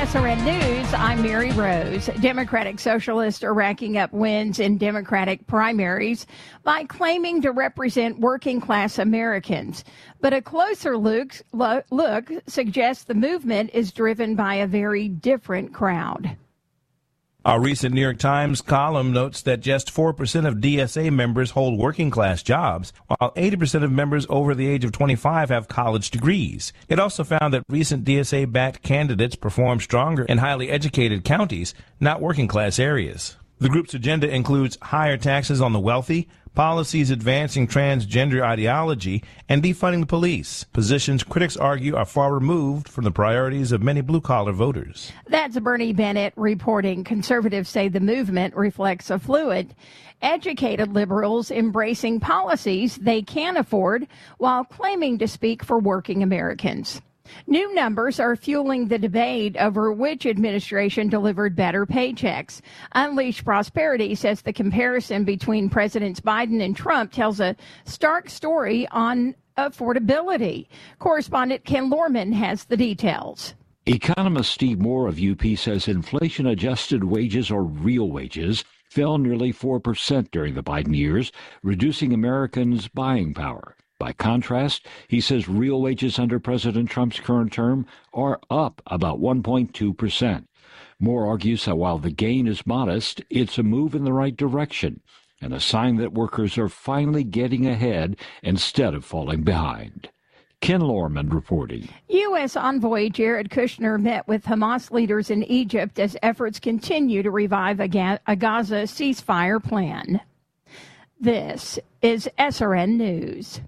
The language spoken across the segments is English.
SRN News, I'm Mary Rose. Democratic Socialists are racking up wins in Democratic primaries by claiming to represent working-class Americans. But a closer look suggests the movement is driven by a very different crowd. A recent New York Times column notes that just 4% of DSA members hold working-class jobs, while 80% of members over the age of 25 have college degrees. It also found that recent DSA-backed candidates perform stronger in highly educated counties, not working-class areas. The group's agenda includes higher taxes on the wealthy, policies advancing transgender ideology, and defunding the police, positions critics argue are far removed from the priorities of many blue-collar voters. That's Bernie Bennett reporting. Conservatives say the movement reflects affluent, educated liberals embracing policies they can afford while claiming to speak for working Americans. New numbers are fueling the debate over which administration delivered better paychecks. Unleash Prosperity says the comparison between Presidents Biden and Trump tells a stark story on affordability. Correspondent Ken Lorman has the details. Economist Steve Moore of UP says inflation-adjusted wages, or real wages, fell nearly 4% during the Biden years, reducing Americans' buying power. By contrast, he says real wages under President Trump's current term are up about 1.2%. Moore argues that while the gain is modest, it's a move in the right direction and a sign that workers are finally getting ahead instead of falling behind. Ken Lorman reporting. U.S. envoy Jared Kushner met with Hamas leaders in Egypt as efforts continue to revive a Gaza ceasefire plan. This is SRN News.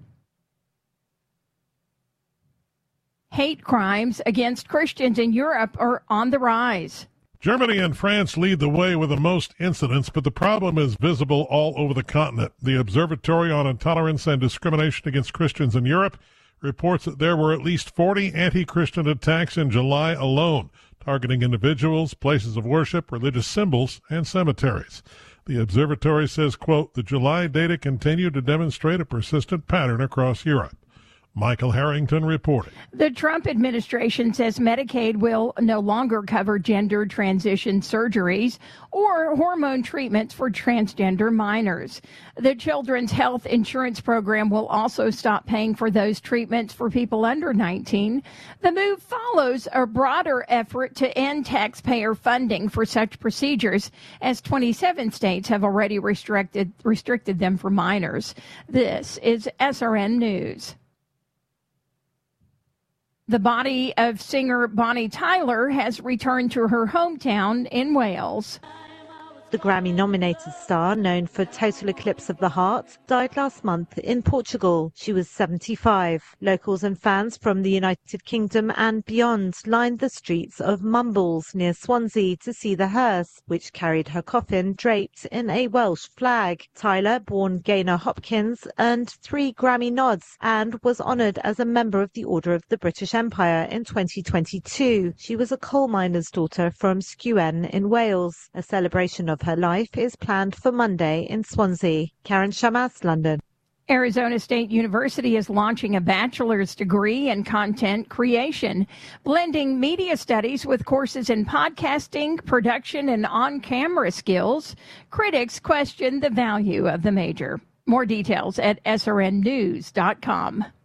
Hate crimes against Christians in Europe are on the rise. Germany and France lead the way with the most incidents, but the problem is visible all over the continent. The Observatory on Intolerance and Discrimination Against Christians in Europe reports that there were at least 40 anti-Christian attacks in July alone, targeting individuals, places of worship, religious symbols, and cemeteries. The observatory says, quote, the July data continue to demonstrate a persistent pattern across Europe. Michael Harrington reporting. The Trump administration says Medicaid will no longer cover gender transition surgeries or hormone treatments for transgender minors. The Children's Health Insurance Program will also stop paying for those treatments for people under 19. The move follows a broader effort to end taxpayer funding for such procedures, as 27 states have already restricted them for minors. This is SRN News. The body of singer Bonnie Tyler has returned to her hometown in Wales. The Grammy-nominated star, known for Total Eclipse of the Heart, died last month in Portugal. She was 75. Locals and fans from the United Kingdom and beyond lined the streets of Mumbles near Swansea to see the hearse, which carried her coffin draped in a Welsh flag. Tyler, born Gaynor Hopkins, earned 3 Grammy nods and was honoured as a member of the Order of the British Empire in 2022. She was a coal miner's daughter from Sgwen in Wales. A celebration of her life is planned for Monday in Swansea. Karen Shamas, London. Arizona State University is launching a bachelor's degree in content creation, blending media studies with courses in podcasting, production, and on-camera skills. Critics question the value of the major. More details at srnnews.com.